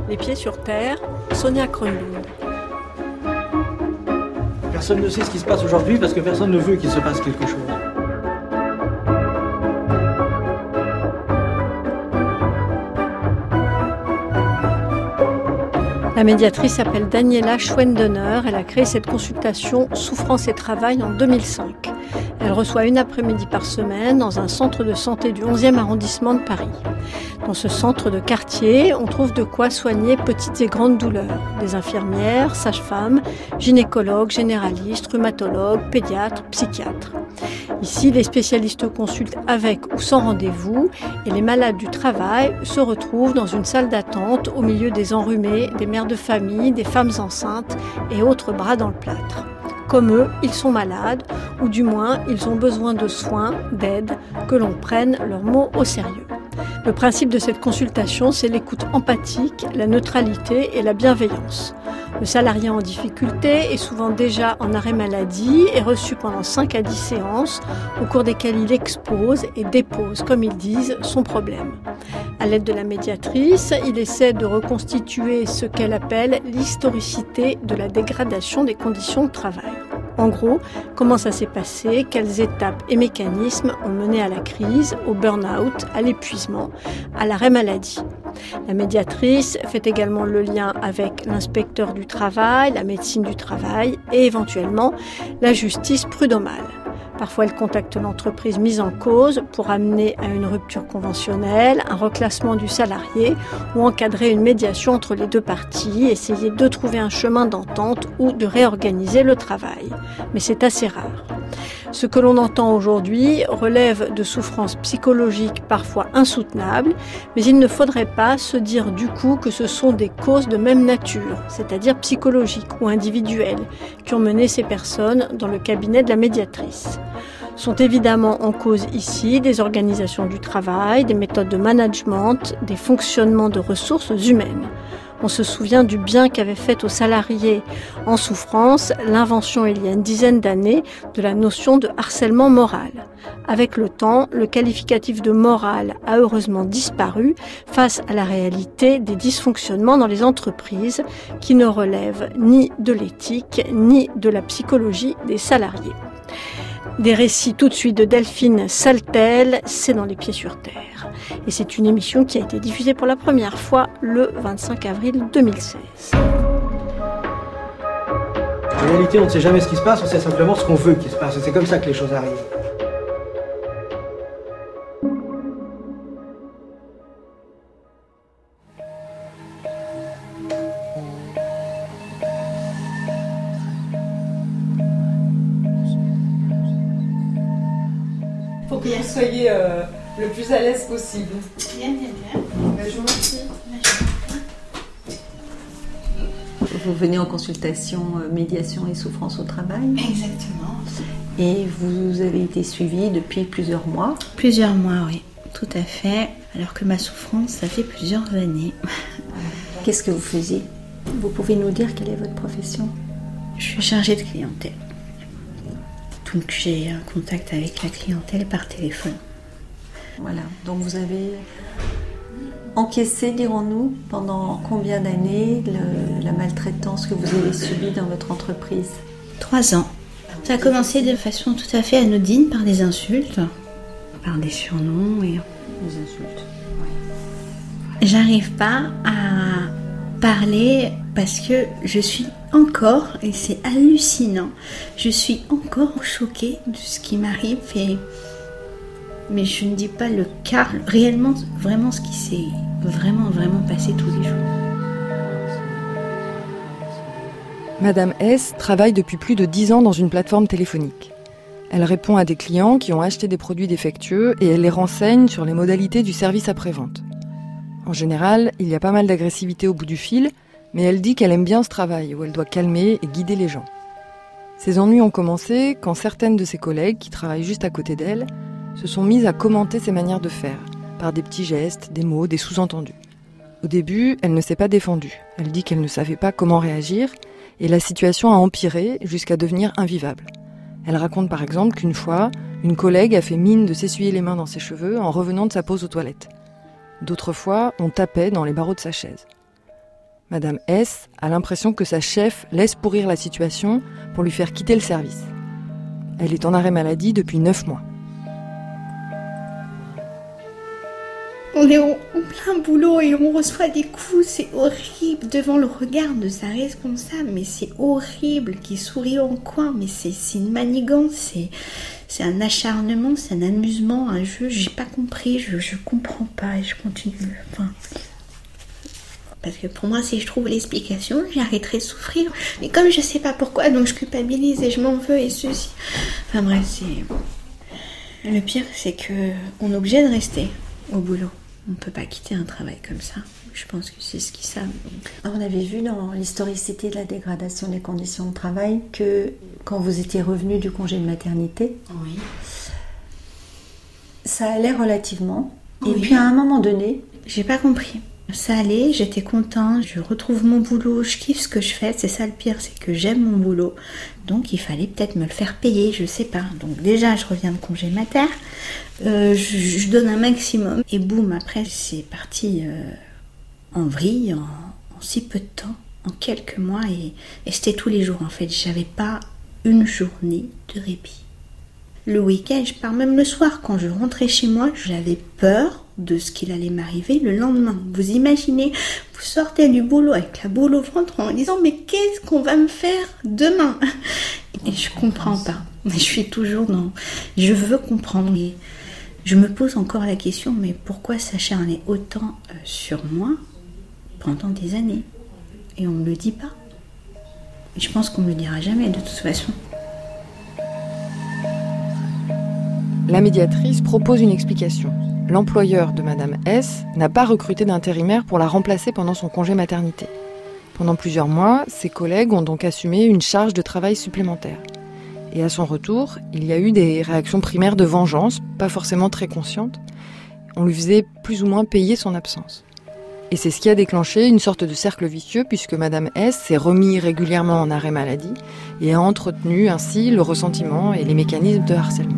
Les pieds sur terre, Sonia Kronlund. Personne ne sait ce qui se passe aujourd'hui parce que personne ne veut qu'il se passe quelque chose. La médiatrice s'appelle Daniela Schwendener. Elle a créé cette consultation Souffrance et Travail en 2005. Elle reçoit une après-midi par semaine dans un centre de santé du 11e arrondissement de Paris. Dans ce centre de quartier, on trouve de quoi soigner petites et grandes douleurs. Des infirmières, sages-femmes, gynécologues, généralistes, rhumatologues, pédiatres, psychiatres. Ici, les spécialistes consultent avec ou sans rendez-vous et les malades du travail se retrouvent dans une salle d'attente au milieu des enrhumés, des mères de famille, des femmes enceintes et autres bras dans le plâtre. Comme eux, ils sont malades, ou du moins, ils ont besoin de soins, d'aide, que l'on prenne leurs mots au sérieux. Le principe de cette consultation, c'est l'écoute empathique, la neutralité et la bienveillance. Le salarié en difficulté est souvent déjà en arrêt maladie et reçu pendant 5 à 10 séances, au cours desquelles il expose et dépose, comme ils disent, son problème. À l'aide de la médiatrice, il essaie de reconstituer ce qu'elle appelle l'historicité de la dégradation des conditions de travail. En gros, comment ça s'est passé, quelles étapes et mécanismes ont mené à la crise, au burn-out, à l'épuisement, à l'arrêt maladie. La médiatrice fait également le lien avec l'inspecteur du travail, la médecine du travail et éventuellement la justice prud'homale. Parfois, elle contacte l'entreprise mise en cause pour amener à une rupture conventionnelle, un reclassement du salarié ou encadrer une médiation entre les deux parties, essayer de trouver un chemin d'entente ou de réorganiser le travail. Mais c'est assez rare. Ce que l'on entend aujourd'hui relève de souffrances psychologiques parfois insoutenables, mais il ne faudrait pas se dire du coup que ce sont des causes de même nature, c'est-à-dire psychologiques ou individuelles, qui ont mené ces personnes dans le cabinet de la médiatrice. Sont évidemment en cause ici des organisations du travail, des méthodes de management, des fonctionnements de ressources humaines. On se souvient du bien qu'avait fait aux salariés en souffrance l'invention il y a une dizaine d'années de la notion de harcèlement moral. Avec le temps, le qualificatif de moral a heureusement disparu face à la réalité des dysfonctionnements dans les entreprises qui ne relèvent ni de l'éthique ni de la psychologie des salariés. Des récits tout de suite de Delphine Saltel, c'est dans Les Pieds sur Terre. Et c'est une émission qui a été diffusée pour la première fois le 25 avril 2016. En réalité, on ne sait jamais ce qui se passe, on sait simplement ce qu'on veut qu'il se passe. Et c'est comme ça que les choses arrivent. Pour que vous soyez le plus à l'aise possible. Bien. Je vous remercie. Vous venez en consultation médiation et souffrance au travail. Exactement. Et vous avez été suivie depuis plusieurs mois. Plusieurs mois, oui, tout à fait. Alors que ma souffrance, ça fait plusieurs années. Qu'est-ce que vous faisiez ? Vous pouvez nous dire quelle est votre profession ? Je suis chargée de clientèle. Donc j'ai un contact avec la clientèle par téléphone. Voilà, donc vous avez encaissé, dirons-nous, pendant combien d'années la maltraitance que vous avez subie dans votre entreprise ? 3 ans. Ça a commencé de façon tout à fait anodine par des insultes, par des surnoms et... Des insultes, oui. J'arrive pas à parler parce que je suis encore, et c'est hallucinant, je suis encore choquée de ce qui m'arrive mais je ne dis pas le cas, réellement, vraiment ce qui s'est vraiment passé tous les jours. Madame S travaille depuis plus de 10 ans dans une plateforme téléphonique. Elle répond à des clients qui ont acheté des produits défectueux et elle les renseigne sur les modalités du service après-vente. En général, il y a pas mal d'agressivité au bout du fil, mais elle dit qu'elle aime bien ce travail où elle doit calmer et guider les gens. Ses ennuis ont commencé quand certaines de ses collègues, qui travaillent juste à côté d'elle, se sont mises à commenter ses manières de faire, par des petits gestes, des mots, des sous-entendus. Au début, elle ne s'est pas défendue. Elle dit qu'elle ne savait pas comment réagir, et la situation a empiré jusqu'à devenir invivable. Elle raconte par exemple qu'une fois, une collègue a fait mine de s'essuyer les mains dans ses cheveux en revenant de sa pause aux toilettes. D'autres fois, on tapait dans les barreaux de sa chaise. Madame S a l'impression que sa chef laisse pourrir la situation pour lui faire quitter le service. Elle est en arrêt maladie depuis 9 mois. On est en plein boulot et on reçoit des coups, c'est horrible devant le regard de sa responsable, mais c'est horrible, qui sourit en coin, mais c'est une manigance, c'est un acharnement, c'est un amusement, un jeu, j'ai pas compris, je comprends pas et je continue. Parce que pour moi, si je trouve l'explication, j'arrêterai de souffrir. Mais comme je sais pas pourquoi, donc je culpabilise et je m'en veux et ceci. Enfin bref, c'est... Le pire, c'est qu'on est obligé de rester au boulot. On ne peut pas quitter un travail comme ça. Je pense que c'est ce qu'ils savent. On avait vu dans l'historicité de la dégradation des conditions de travail que quand vous étiez revenu du congé de maternité, Oui. ça allait relativement. Oui. Et puis à un moment donné, J'ai pas compris. Ça allait, j'étais contente, je retrouve mon boulot, je kiffe ce que je fais, c'est ça le pire, c'est que j'aime mon boulot. Donc il fallait peut-être me le faire payer, je sais pas. Donc déjà je reviens de congé mater, je donne un maximum et boum, après c'est parti en vrille, en si peu de temps, en quelques mois et c'était tous les jours en fait. J'avais pas une journée de répit. Le week-end, je pars même le soir. Quand je rentrais chez moi, j'avais peur de ce qu'il allait m'arriver le lendemain. Vous imaginez, vous sortez du boulot avec la boule au ventre en disant « Mais qu'est-ce qu'on va me faire demain ?» Et je comprends pas. Je suis toujours dans... Je veux comprendre. Et je me pose encore la question, mais pourquoi s'acharner autant sur moi pendant des années? Et on me le dit pas. Et je pense qu'on me le dira jamais de toute façon. La médiatrice propose une explication. L'employeur de Madame S n'a pas recruté d'intérimaire pour la remplacer pendant son congé maternité. Pendant plusieurs mois, ses collègues ont donc assumé une charge de travail supplémentaire. Et à son retour, il y a eu des réactions primaires de vengeance, pas forcément très conscientes. On lui faisait plus ou moins payer son absence. Et c'est ce qui a déclenché une sorte de cercle vicieux puisque Madame S s'est remis régulièrement en arrêt maladie et a entretenu ainsi le ressentiment et les mécanismes de harcèlement.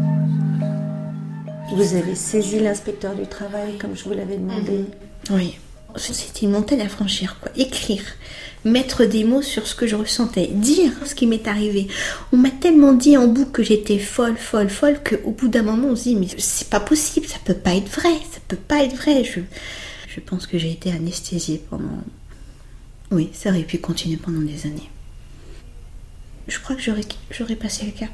vous avez saisi l'inspecteur du travail comme je vous l'avais demandé. Oui. C'était une montagne à franchir, quoi. Écrire, mettre des mots sur ce que je ressentais, dire ce qui m'est arrivé. On m'a tellement dit en boucle que j'étais folle, qu'au bout d'un moment on se dit mais c'est pas possible, ça peut pas être vrai, Je pense que j'ai été anesthésiée pendant... Oui, ça aurait pu continuer pendant des années. Je crois que j'aurais passé le cap.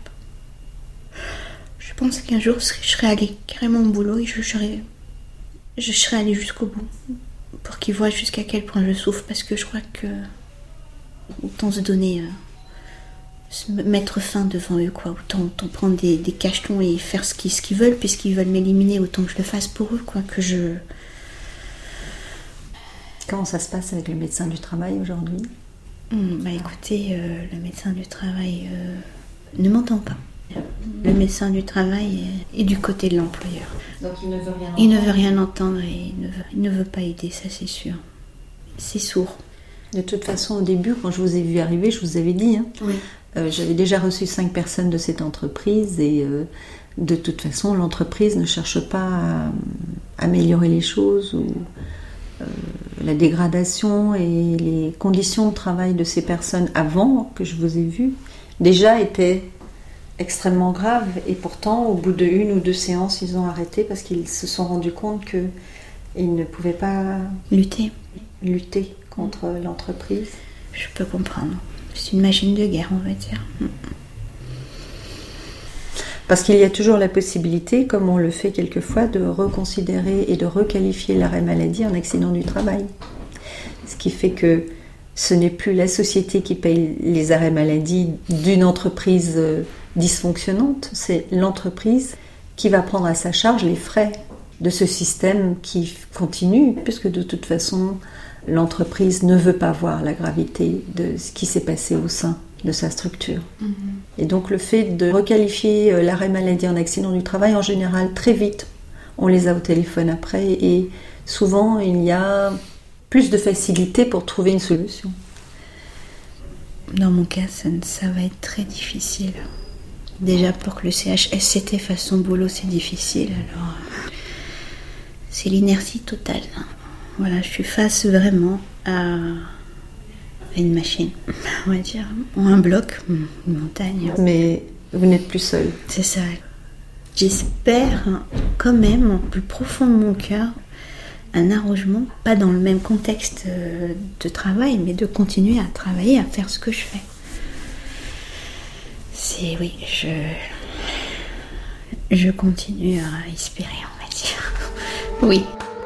Je pense qu'un jour je serais allée carrément au boulot et je serais allée jusqu'au bout. Pour qu'ils voient jusqu'à quel point je souffre, parce que je crois que autant se donner, se mettre fin devant eux, quoi. Autant prendre des cachetons et faire ce qu'ils veulent, puisqu'ils veulent m'éliminer, autant que je le fasse pour eux, quoi. Comment ça se passe avec le médecin du travail aujourd'hui ? Écoutez, le médecin du travail ne m'entend pas. Le médecin du travail est du côté de l'employeur. Donc il ne veut rien entendre. Il ne veut rien entendre et il ne veut pas aider, ça c'est sûr. C'est sourd. De toute façon, au début, quand je vous ai vu arriver, je vous avais dit, Oui. J'avais déjà reçu 5 personnes de cette entreprise et de toute façon, l'entreprise ne cherche pas à améliorer les choses ou la dégradation et les conditions de travail de ces personnes avant que je vous ai vu déjà étaient extrêmement grave et pourtant au bout de 1 ou 2 séances ils ont arrêté parce qu'ils se sont rendus compte qu'ils ne pouvaient pas lutter contre l'entreprise. Je peux comprendre. C'est une machine de guerre, on va dire. Parce qu'il y a toujours la possibilité, comme on le fait quelquefois, de reconsidérer et de requalifier l'arrêt maladie en accident du travail. Ce qui fait que ce n'est plus la société qui paye les arrêts maladie d'une entreprise dysfonctionnante, c'est l'entreprise qui va prendre à sa charge les frais de ce système qui continue, puisque de toute façon, l'entreprise ne veut pas voir la gravité de ce qui s'est passé au sein de sa structure. Et donc le fait de requalifier l'arrêt maladie en accident du travail, en général, très vite, on les a au téléphone après, et souvent, il y a plus de facilité pour trouver une solution. Dans mon cas, ça va être très difficile. Déjà, pour que le CHSCT fasse son boulot, c'est difficile. Alors, c'est l'inertie totale. Voilà, je suis face vraiment à une machine, on va dire, ou un bloc, une montagne. Mais vous n'êtes plus seul. C'est ça. J'espère quand même, au plus profond de mon cœur, un arrangement, pas dans le même contexte de travail, mais de continuer à travailler, à faire ce que je fais. Je continue à espérer, on va dire. Oui.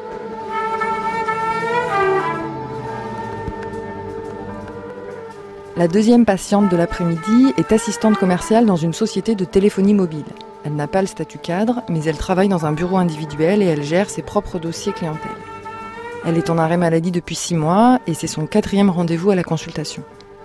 La deuxième patiente de l'après-midi est assistante commerciale dans une société de téléphonie mobile. Elle n'a pas le statut cadre, mais elle travaille dans un bureau individuel et elle gère ses propres dossiers clientèle. Elle est en arrêt maladie depuis 6 mois et c'est son 4e rendez-vous à la consultation.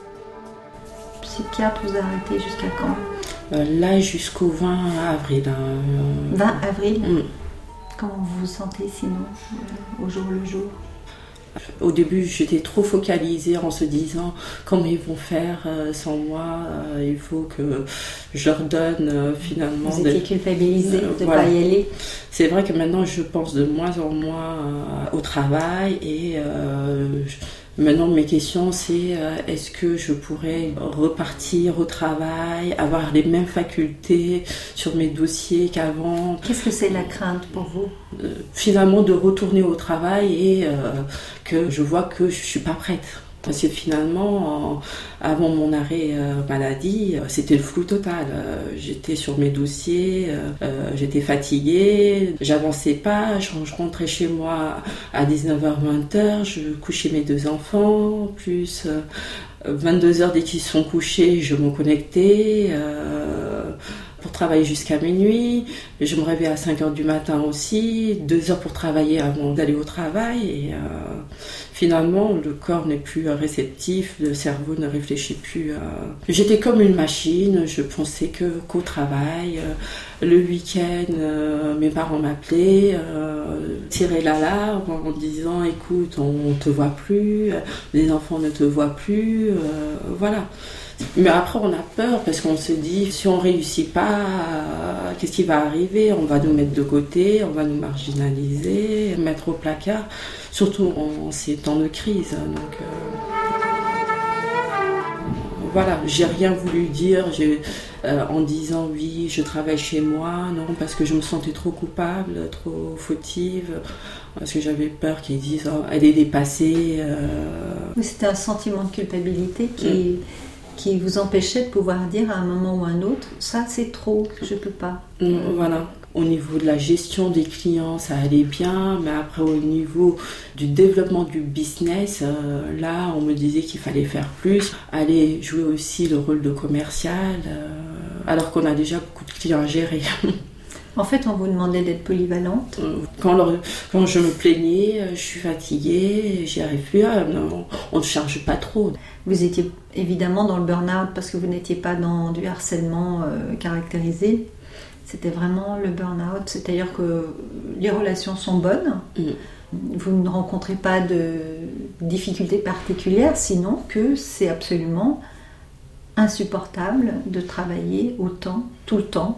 Le psychiatre vous a arrêté jusqu'à quand ? Là, jusqu'au 20 avril. 20 avril ? Comment vous vous sentez sinon, au jour le jour ? Au début, j'étais trop focalisée en se disant comment ils vont faire sans moi, il faut que je leur donne finalement... Vous étiez culpabilisée de ne voilà. pas y aller. C'est vrai que maintenant, je pense de moins en moins au travail et maintenant, mes questions, c'est est-ce que je pourrais repartir au travail, avoir les mêmes facultés sur mes dossiers qu'avant. Qu'est-ce que c'est la crainte pour vous ? Finalement, de retourner au travail et que je vois que je ne suis pas prête. Parce que finalement, avant mon arrêt maladie, c'était le flou total. J'étais sur mes dossiers, j'étais fatiguée, j'avançais pas, je rentrais chez moi à 19h-20h, je couchais mes 2 enfants, plus 22h dès qu'ils sont couchés, je me connectais pour travailler jusqu'à minuit. Je me réveillais à 5h du matin aussi, 2 heures pour travailler avant d'aller au travail. Et finalement, le corps n'est plus réceptif, le cerveau ne réfléchit plus. J'étais comme une machine, je pensais qu'au travail. Le week-end, mes parents m'appelaient, tiraient l'alarme en disant « Écoute, on ne te voit plus, les enfants ne te voient plus. » Voilà. Mais après, on a peur parce qu'on se dit, si on ne réussit pas, qu'est-ce qui va arriver ? On va nous mettre de côté, on va nous marginaliser, mettre au placard, surtout en ces temps de crise. Donc, voilà, j'ai rien voulu dire en disant oui, je travaille chez moi, non, parce que je me sentais trop coupable, trop fautive, parce que j'avais peur qu'ils disent oh, elle est dépassée. C'était un sentiment de culpabilité qui vous empêchait de pouvoir dire à un moment ou à un autre, ça c'est trop, je peux pas. Voilà. Au niveau de la gestion des clients, ça allait bien, mais après au niveau du développement du business, là on me disait qu'il fallait faire plus, aller jouer aussi le rôle de commercial, alors qu'on a déjà beaucoup de clients à gérer. En fait, on vous demandait d'être polyvalente. Quand je me plaignais, je suis fatiguée, j'y arrive plus, non, on ne charge pas trop. Vous étiez évidemment dans le burn-out parce que vous n'étiez pas dans du harcèlement caractérisé. C'était vraiment le burn-out, c'est-à-dire que les relations sont bonnes. Vous ne rencontrez pas de difficultés particulières, sinon que c'est absolument insupportable de travailler autant, tout le temps.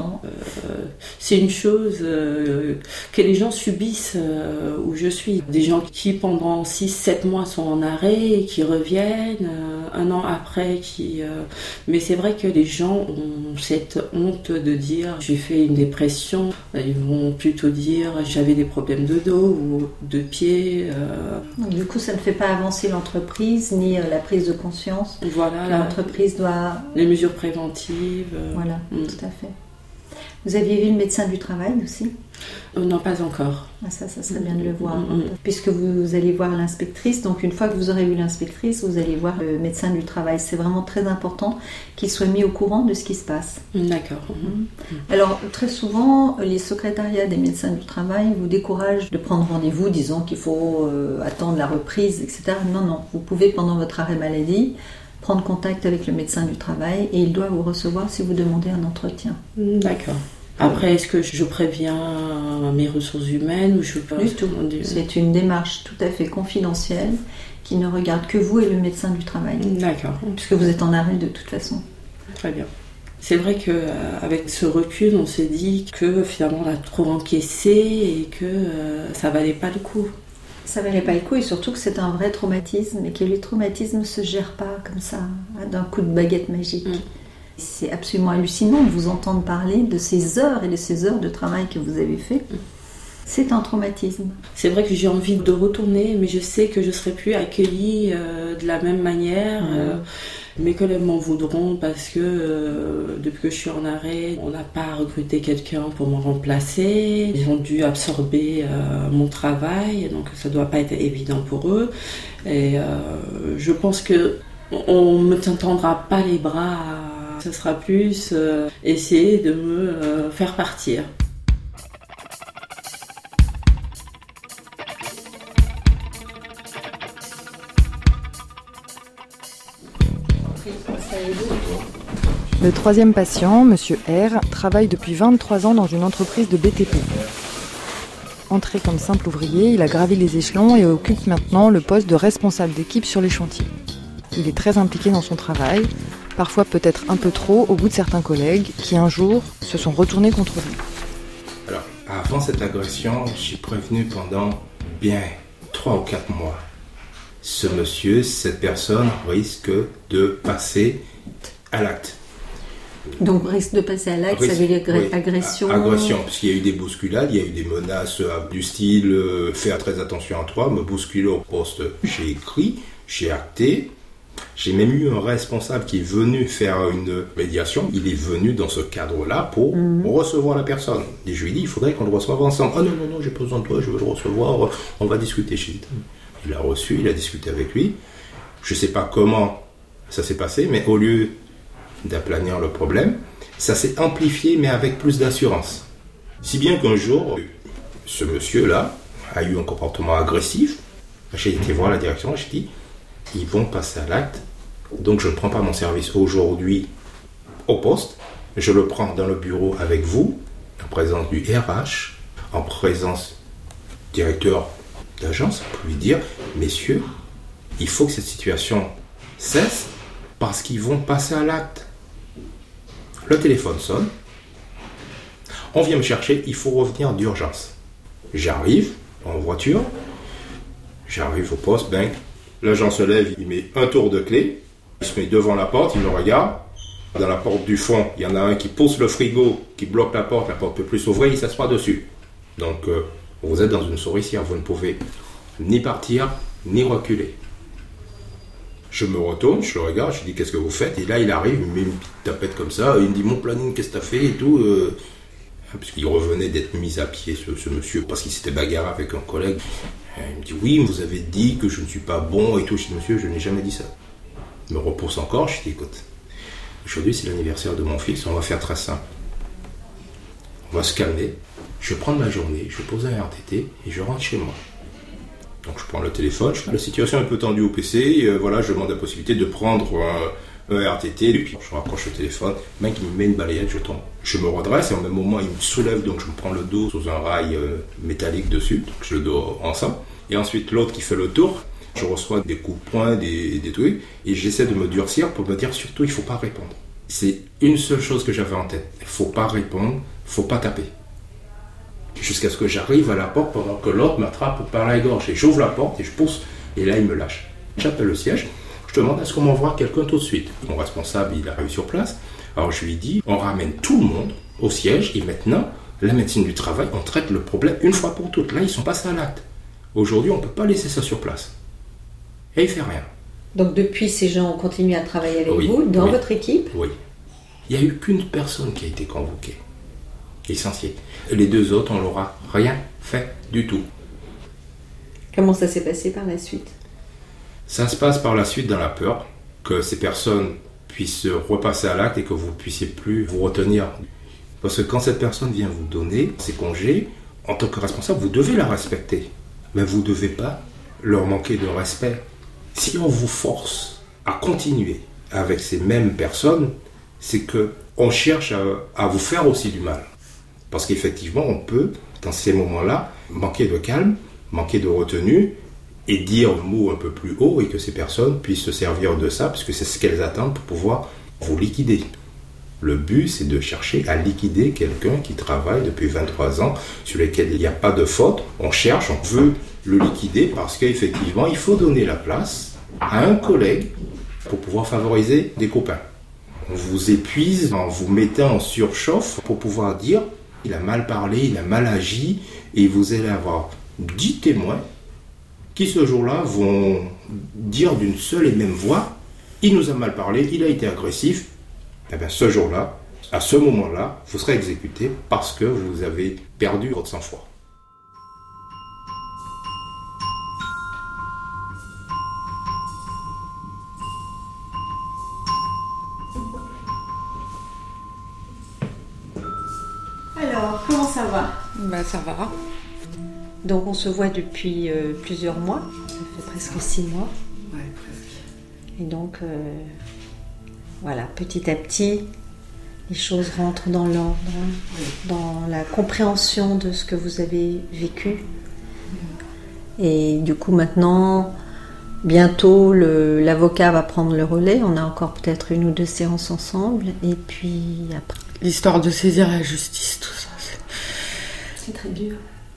C'est une chose que les gens subissent où je suis. Des gens qui pendant 6-7 mois sont en arrêt et qui reviennent un an après. Mais c'est vrai que les gens ont cette honte de dire j'ai fait une dépression. Ils vont plutôt dire j'avais des problèmes de dos ou de pied. Donc, du coup, ça ne fait pas avancer l'entreprise ni la prise de conscience. Voilà. L'entreprise doit... Les mesures préventives. Voilà, tout à fait. Vous aviez vu le médecin du travail aussi ? Non, pas encore. Ça serait bien de le voir. Puisque vous allez voir l'inspectrice, donc une fois que vous aurez vu l'inspectrice, vous allez voir le médecin du travail. C'est vraiment très important qu'il soit mis au courant de ce qui se passe. D'accord. Alors, très souvent, les secrétariats des médecins du travail vous découragent de prendre rendez-vous, disant qu'il faut attendre la reprise, etc. Non, vous pouvez, pendant votre arrêt maladie, prendre contact avec le médecin du travail et il doit vous recevoir si vous demandez un entretien. D'accord. Après, est-ce que je préviens mes ressources humaines ou je peux... Du tout. C'est une démarche tout à fait confidentielle qui ne regarde que vous et le médecin du travail. D'accord. Puisque vous êtes en arrêt de toute façon. Très bien. C'est vrai qu'avec ce recul, on s'est dit que finalement on a trop encaissé et que ça valait pas le coup. Ça valait pas le coup et surtout que c'est un vrai traumatisme et que les traumatismes ne se gèrent pas comme ça, d'un coup de baguette magique. C'est absolument hallucinant de vous entendre parler de ces heures et de ces heures de travail que vous avez fait. C'est un traumatisme. C'est vrai que j'ai envie de retourner, mais je sais que je ne serai plus accueillie de la même manière. Mes collègues m'en voudront parce que depuis que je suis en arrêt, on n'a pas recruté quelqu'un pour me remplacer. Ils ont dû absorber mon travail, donc ça ne doit pas être évident pour eux. Et je pense qu'on ne me tendra pas les bras. Ce sera plus essayer de me faire partir. Le troisième patient, Monsieur R, travaille depuis 23 ans dans une entreprise de BTP. Entré comme simple ouvrier, il a gravi les échelons et occupe maintenant le poste de responsable d'équipe sur les chantiers. Il est très impliqué dans son travail, parfois peut-être un peu trop au goût de certains collègues qui un jour se sont retournés contre lui. Alors, avant cette agression, j'ai prévenu pendant bien 3 ou 4 mois. Ce monsieur, cette personne risque de passer à l'acte. Donc risque de passer à l'acte, ça veut dire agression. Agression, parce qu'il y a eu des bousculades, il y a eu des menaces du style faire très attention à toi, me bousculer au poste. J'ai écrit, j'ai acté. J'ai même eu un responsable qui est venu faire une médiation. Il est venu dans ce cadre-là pour recevoir la personne. Et je lui ai dit, il faudrait qu'on le reçoive ensemble. Ah non, j'ai pas besoin de toi, je veux le recevoir, on va discuter chez lui. Il l'a reçu, il a discuté avec lui. Je sais pas comment ça s'est passé, mais au lieu d'aplanir le problème, ça s'est amplifié, mais avec plus d'assurance. Si bien qu'un jour, ce monsieur-là a eu un comportement agressif. J'ai été voir la direction, j'ai dit, ils vont passer à l'acte, donc je ne prends pas mon service aujourd'hui au poste, je le prends dans le bureau avec vous, en présence du RH, en présence du directeur d'agence, pour lui dire, messieurs, il faut que cette situation cesse parce qu'ils vont passer à l'acte. Le téléphone sonne, on vient me chercher, il faut revenir d'urgence. J'arrive en voiture, j'arrive au poste, l'agent se lève, il met un tour de clé, il se met devant la porte, il me regarde. Dans la porte du fond, il y en a un qui pousse le frigo, qui bloque la porte ne peut plus s'ouvrir, il s'assoit dessus. Donc vous êtes dans une souricière, vous ne pouvez ni partir, ni reculer. Je me retourne, je le regarde, je dis qu'est-ce que vous faites? Et là il arrive, il me met une petite tapette comme ça, il me dit mon planning, qu'est-ce que t'as fait et tout. Parce qu'il revenait d'être mis à pied ce monsieur, parce qu'il s'était bagarré avec un collègue. Il me dit oui, vous avez dit que je ne suis pas bon et tout. Je dis monsieur, je n'ai jamais dit ça. Il me repousse encore, je dis écoute, aujourd'hui c'est l'anniversaire de mon fils, on va faire très simple. On va se calmer, je vais prendre ma journée, je pose un RTT et je rentre chez moi. Donc je prends le téléphone, la situation est un peu tendue au PC, voilà, je demande la possibilité de prendre un RTT, et puis je raccroche le téléphone, le mec il me met une balayette, je tombe. Je me redresse et en même moment il me soulève, donc je me prends le dos sous un rail métallique dessus, donc je le dos ensemble. Et ensuite l'autre qui fait le tour, je reçois des coups de poing, des trucs, et j'essaie de me durcir pour me dire surtout il ne faut pas répondre. C'est une seule chose que j'avais en tête, il ne faut pas répondre, il ne faut pas taper. Jusqu'à ce que j'arrive à la porte pendant que l'autre m'attrape par la gorge. Et j'ouvre la porte et je pousse, et là il me lâche. J'appelle le siège, je demande à ce qu'on m'envoie quelqu'un tout de suite. Mon responsable il arrive sur place, alors je lui dis on ramène tout le monde au siège et maintenant la médecine du travail, on traite le problème une fois pour toutes. Là ils sont passés à l'acte. Aujourd'hui on ne peut pas laisser ça sur place. Et il ne fait rien. Donc depuis ces gens ont continué à travailler avec vous, dans votre équipe? Oui. Il n'y a eu qu'une personne qui a été convoquée. Licenciée. Les deux autres, on leur a rien fait du tout. Comment ça s'est passé par la suite? Ça se passe par la suite dans la peur que ces personnes puissent repasser à l'acte et que vous ne puissiez plus vous retenir. Parce que quand cette personne vient vous donner ses congés, en tant que responsable, vous devez la respecter. Mais vous ne devez pas leur manquer de respect. Si on vous force à continuer avec ces mêmes personnes, c'est qu'on cherche à vous faire aussi du mal. Parce qu'effectivement, on peut, dans ces moments-là, manquer de calme, manquer de retenue et dire le mot un peu plus haut et que ces personnes puissent se servir de ça, parce que c'est ce qu'elles attendent pour pouvoir vous liquider. Le but, c'est de chercher à liquider quelqu'un qui travaille depuis 23 ans, sur lequel il n'y a pas de faute. On cherche, on veut le liquider parce qu'effectivement, il faut donner la place à un collègue pour pouvoir favoriser des copains. On vous épuise en vous mettant en surchauffe pour pouvoir dire « il a mal parlé, il a mal agi » et vous allez avoir 10 témoins qui ce jour-là vont dire d'une seule et même voix « il nous a mal parlé, il a été agressif ». Eh bien, ce jour-là, à ce moment-là, vous serez exécuté parce que vous avez perdu votre sang-froid. Alors, comment ça va ? Ça va. Donc on se voit depuis plusieurs mois, ça fait presque 6 mois. Ouais, presque. Et donc, voilà, petit à petit, les choses rentrent dans l'ordre, dans la compréhension de ce que vous avez vécu. Et du coup, maintenant, bientôt, l'avocat va prendre le relais. On a encore peut-être 1 ou 2 séances ensemble. Et puis après... L'histoire de saisir la justice, tout ça, c'est très dur.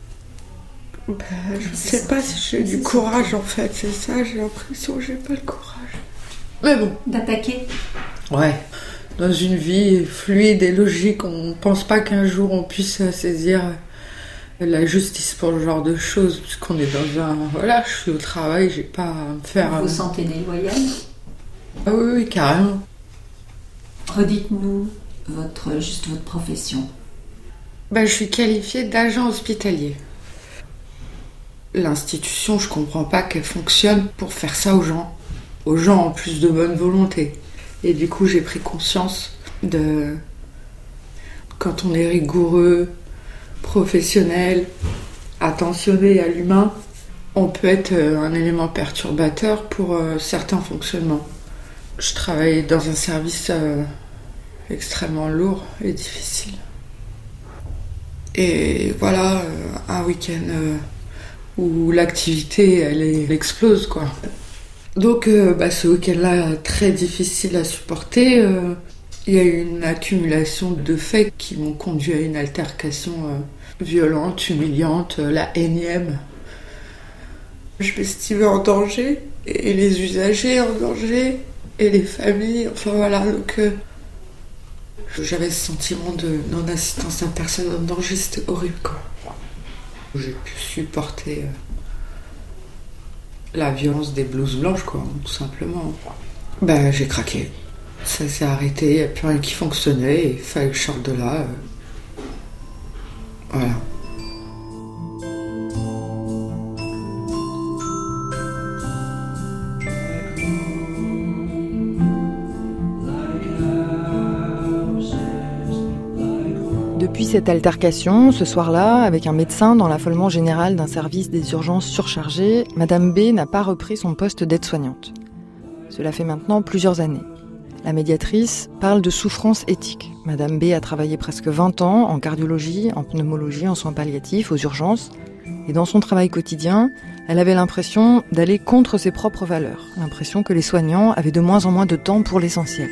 Je sais pas si j'ai du courage, en fait. C'est ça, j'ai l'impression que j'ai pas le courage. Mais bon. D'attaquer ? Ouais. Dans une vie fluide et logique, on pense pas qu'un jour on puisse saisir la justice pour le genre de choses, puisqu'on est dans un... Voilà, je suis au travail, j'ai pas à me faire... Vous vous sentez déloyal ? Ah oui, carrément. Redites-nous votre profession. Je suis qualifiée d'agent hospitalier. L'institution, je comprends pas qu'elle fonctionne pour faire ça aux gens en plus de bonne volonté. Et du coup, j'ai pris conscience de... Quand on est rigoureux, professionnel, attentionné à l'humain, on peut être un élément perturbateur pour certains fonctionnements. Je travaillais dans un service extrêmement lourd et difficile. Et voilà, un week-end où l'activité, elle explose, quoi. Donc, ce week-end-là, très difficile à supporter. Il y a eu une accumulation de faits qui m'ont conduit à une altercation violente, humiliante, la énième. Je m'estimais en danger, et les usagers en danger, et les familles, enfin voilà, donc... J'avais ce sentiment de non-assistance à personne en danger, c'était horrible, quoi. J'ai pu supporter la violence des blouses blanches, quoi, tout simplement. J'ai craqué. Ça s'est arrêté, il n'y a plus rien qui fonctionnait, et il fallait que je sorte de là. Voilà. Depuis cette altercation, ce soir-là, avec un médecin dans l'affolement général d'un service des urgences surchargé, Madame B n'a pas repris son poste d'aide-soignante. Cela fait maintenant plusieurs années. La médiatrice parle de souffrance éthique. Madame B a travaillé presque 20 ans en cardiologie, en pneumologie, en soins palliatifs, aux urgences. Et dans son travail quotidien, elle avait l'impression d'aller contre ses propres valeurs. L'impression que les soignants avaient de moins en moins de temps pour l'essentiel.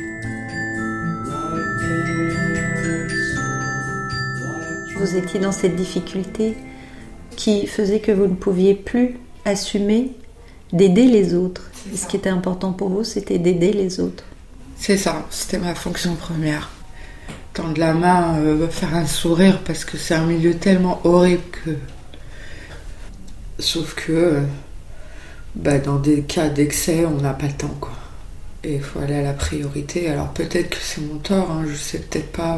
Vous étiez dans cette difficulté qui faisait que vous ne pouviez plus assumer d'aider les autres. Et ce qui était important pour vous, c'était d'aider les autres. C'est ça, c'était ma fonction première. Tendre la main, faire un sourire, parce que c'est un milieu tellement horrible que... Sauf que, dans des cas d'excès, on n'a pas le temps, quoi. Et il faut aller à la priorité. Alors peut-être que c'est mon tort, je sais peut-être pas...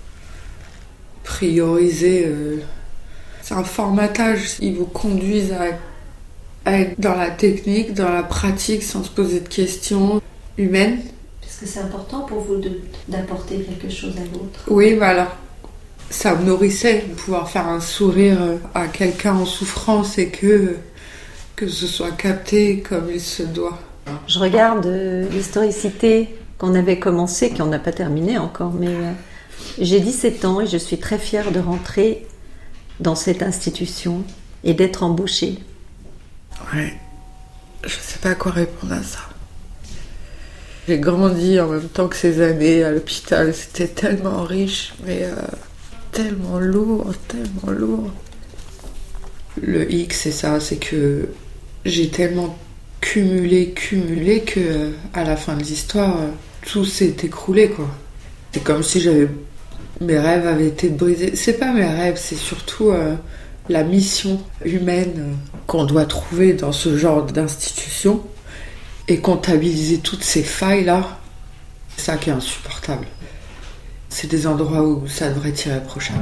prioriser, c'est un formatage, ils vous conduisent à être dans la technique, dans la pratique, sans se poser de questions humaines. Parce que c'est important pour vous d'apporter quelque chose à l'autre. Oui, alors, ça me nourrissait de pouvoir faire un sourire à quelqu'un en souffrance et que ce soit capté comme il se doit. Je regarde l'historicité qu'on avait commencée, qu'on n'a pas terminée encore, mais... J'ai 17 ans et je suis très fière de rentrer dans cette institution et d'être embauchée. Ouais, je sais pas quoi répondre à ça. J'ai grandi en même temps que ces années à l'hôpital. C'était tellement riche, mais tellement lourd, tellement lourd. Le hic, c'est ça, c'est que j'ai tellement cumulé que à la fin de l'histoire, tout s'est écroulé, quoi. C'est comme si mes rêves avaient été brisés. C'est pas mes rêves, c'est surtout la mission humaine qu'on doit trouver dans ce genre d'institution et comptabiliser toutes ces failles-là. C'est ça qui est insupportable. C'est des endroits où ça devrait être irréprochable.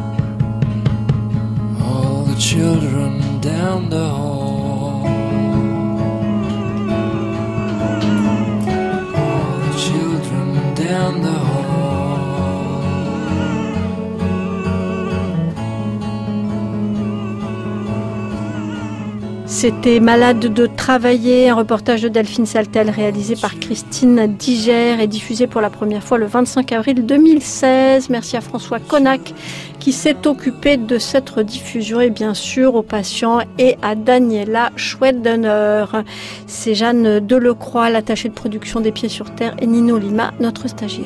All the children down the hall. All the children down the hall. C'était Malade de travailler, un reportage de Delphine Saltel réalisé par Christine Diger et diffusé pour la première fois le 25 avril 2016. Merci à François Connac qui s'est occupé de cette rediffusion et bien sûr aux patients et à Daniela Schwedener. C'est Jeanne Delecroix, l'attachée de production des Pieds sur Terre, et Nino Lima, notre stagiaire.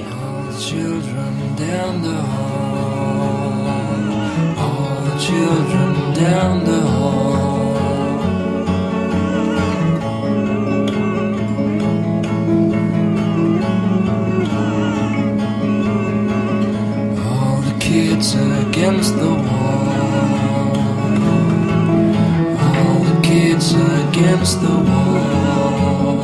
Kids against the wall. All the kids against the wall.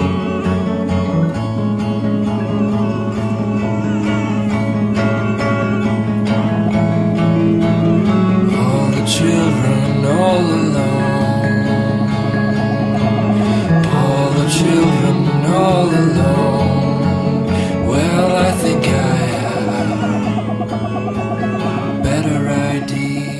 All the children all alone. All the children all alone. Well, I think I better idea.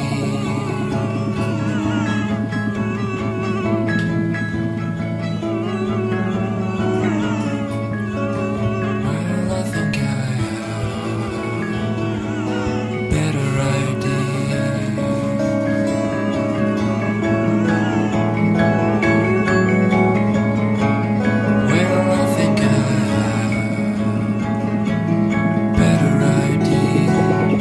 Well, I think I have better idea. Well, I think I have better idea.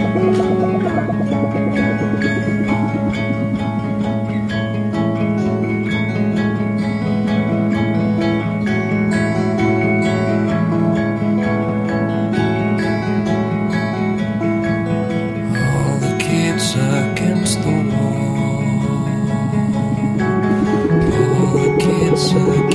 All the kids against the wall. All the kids against